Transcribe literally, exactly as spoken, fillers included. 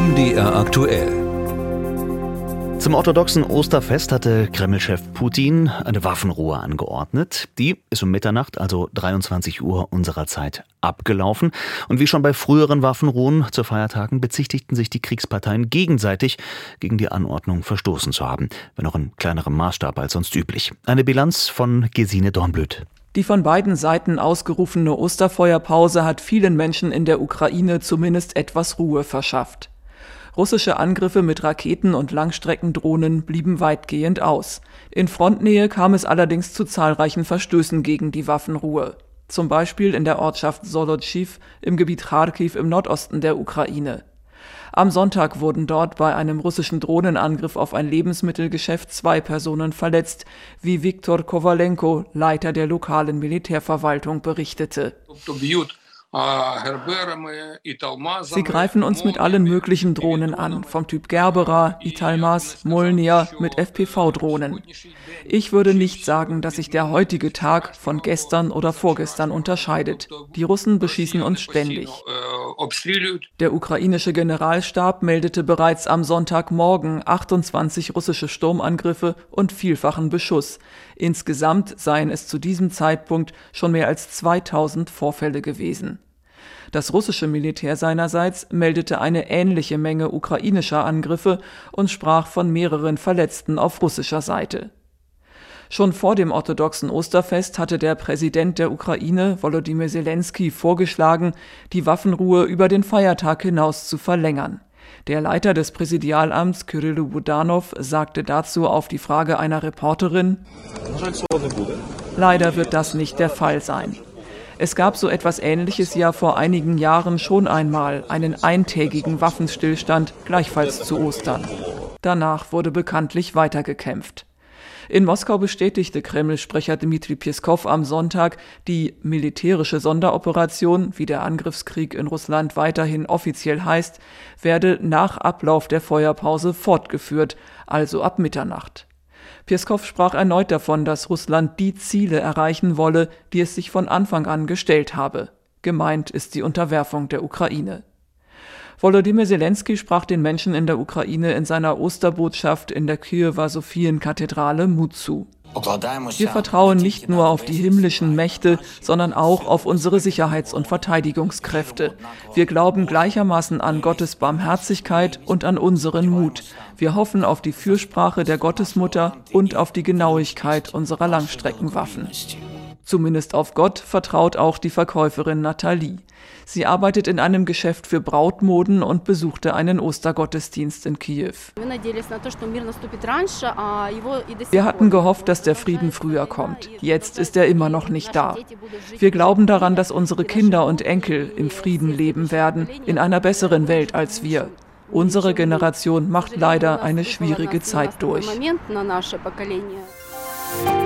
M D R aktuell. Zum orthodoxen Osterfest hatte Kreml-Chef Putin eine Waffenruhe angeordnet. Die ist um Mitternacht, also dreiundzwanzig Uhr unserer Zeit, abgelaufen. Und wie schon bei früheren Waffenruhen zu Feiertagen bezichtigten sich die Kriegsparteien gegenseitig, gegen die Anordnung verstoßen zu haben, wenn auch in kleinerem Maßstab als sonst üblich. Eine Bilanz von Gesine Dornblüt. Die von beiden Seiten ausgerufene Osterfeuerpause hat vielen Menschen in der Ukraine zumindest etwas Ruhe verschafft. Russische Angriffe mit Raketen und Langstreckendrohnen blieben weitgehend aus. In Frontnähe kam es allerdings zu zahlreichen Verstößen gegen die Waffenruhe. Zum Beispiel in der Ortschaft Solotchiw im Gebiet Charkiw im Nordosten der Ukraine. Am Sonntag wurden dort bei einem russischen Drohnenangriff auf ein Lebensmittelgeschäft zwei Personen verletzt, wie Viktor Kowalenko, Leiter der lokalen Militärverwaltung, berichtete. Sie greifen uns mit allen möglichen Drohnen an, vom Typ Gerbera, Italmas, Molnija mit F P V-Drohnen. Ich würde nicht sagen, dass sich der heutige Tag von gestern oder vorgestern unterscheidet. Die Russen beschießen uns ständig. Der ukrainische Generalstab meldete bereits am Sonntagmorgen achtundzwanzig russische Sturmangriffe und vielfachen Beschuss. Insgesamt seien es zu diesem Zeitpunkt schon mehr als zweitausend Vorfälle gewesen. Das russische Militär seinerseits meldete eine ähnliche Menge ukrainischer Angriffe und sprach von mehreren Verletzten auf russischer Seite. Schon vor dem orthodoxen Osterfest hatte der Präsident der Ukraine, Volodymyr Zelensky, vorgeschlagen, die Waffenruhe über den Feiertag hinaus zu verlängern. Der Leiter des Präsidialamts, Kyrylo Budanov, sagte dazu auf die Frage einer Reporterin: Leider wird das nicht der Fall sein. Es gab so etwas Ähnliches ja vor einigen Jahren schon einmal, einen eintägigen Waffenstillstand, gleichfalls zu Ostern. Danach wurde bekanntlich weitergekämpft. In Moskau bestätigte Kreml-Sprecher Dmitri Peskow am Sonntag, die militärische Sonderoperation, wie der Angriffskrieg in Russland weiterhin offiziell heißt, werde nach Ablauf der Feuerpause fortgeführt, also ab Mitternacht. Peskow sprach erneut davon, dass Russland die Ziele erreichen wolle, die es sich von Anfang an gestellt habe. Gemeint ist die Unterwerfung der Ukraine. Volodymyr Zelensky sprach den Menschen in der Ukraine in seiner Osterbotschaft in der Kiewer Sophienkathedrale Mut zu. Wir vertrauen nicht nur auf die himmlischen Mächte, sondern auch auf unsere Sicherheits- und Verteidigungskräfte. Wir glauben gleichermaßen an Gottes Barmherzigkeit und an unseren Mut. Wir hoffen auf die Fürsprache der Gottesmutter und auf die Genauigkeit unserer Langstreckenwaffen. Zumindest auf Gott vertraut auch die Verkäuferin Nathalie. Sie arbeitet in einem Geschäft für Brautmoden und besuchte einen Ostergottesdienst in Kiew. Wir hatten gehofft, dass der Frieden früher kommt. Jetzt ist er immer noch nicht da. Wir glauben daran, dass unsere Kinder und Enkel im Frieden leben werden, in einer besseren Welt als wir. Unsere Generation macht leider eine schwierige Zeit durch.